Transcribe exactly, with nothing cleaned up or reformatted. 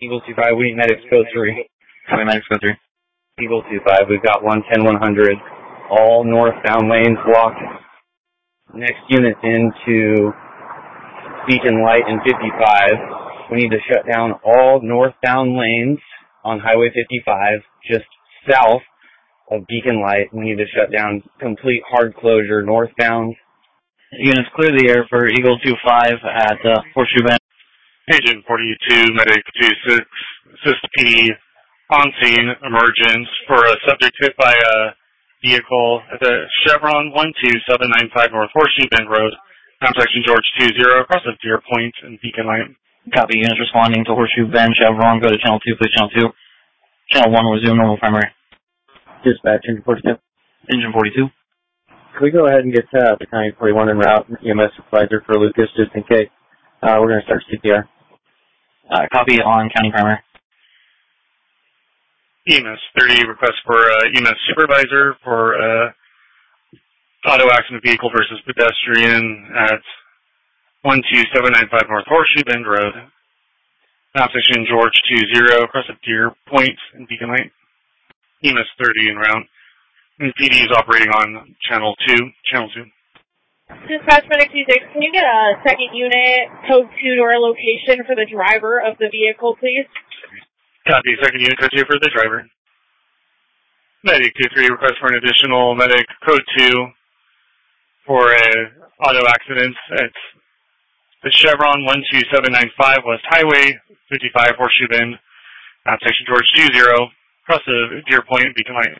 Eagle two five, we need medics code three. Highway medics code three. Eagle two five, we've got one ten one hundred. All northbound lanes blocked. Next unit into Beacon Light and fifty-five. We need to shut down all northbound lanes on Highway fifty-five, just south of Beacon Light. We need to shut down complete hard closure northbound. Units clear the air for Eagle two five at uh, Horseshoe Bend. Agent forty-two, Medic two six, assist P D on scene, emergence for a subject hit by a vehicle at the Chevron one two seven nine five North Horseshoe Bend Road, intersection George two zero, across the Deer Point and Beacon Light. Copy, units responding to Horseshoe Bend, Chevron, go to channel two, please, channel two. Channel one, resume normal primary. Dispatch, engine forty-two. Engine forty-two. Can we go ahead and get uh, the County forty-one en route, E M S supervisor for Lucas, just in case? Uh, we're going to start C P R. Uh, copy on County primary. E M S thirty, request for uh, E M S supervisor for uh, auto accident vehicle versus pedestrian at one two seven nine five North Horseshoe Bend Road, intersection George two zero, across the Deer Point and Beacon Light. E M S thirty en route. And P D is operating on channel two. Channel two. Dispatch Medic two six, can you get a second unit, code two to our location for the driver of the vehicle, please? Copy, second unit, code two for the driver. Medic two three, request for an additional medic, code two for a auto accident at the Chevron one two seven nine five West Highway, fifty-five Horseshoe Bend, section George two zero, across the Deer Point and Beacon Light.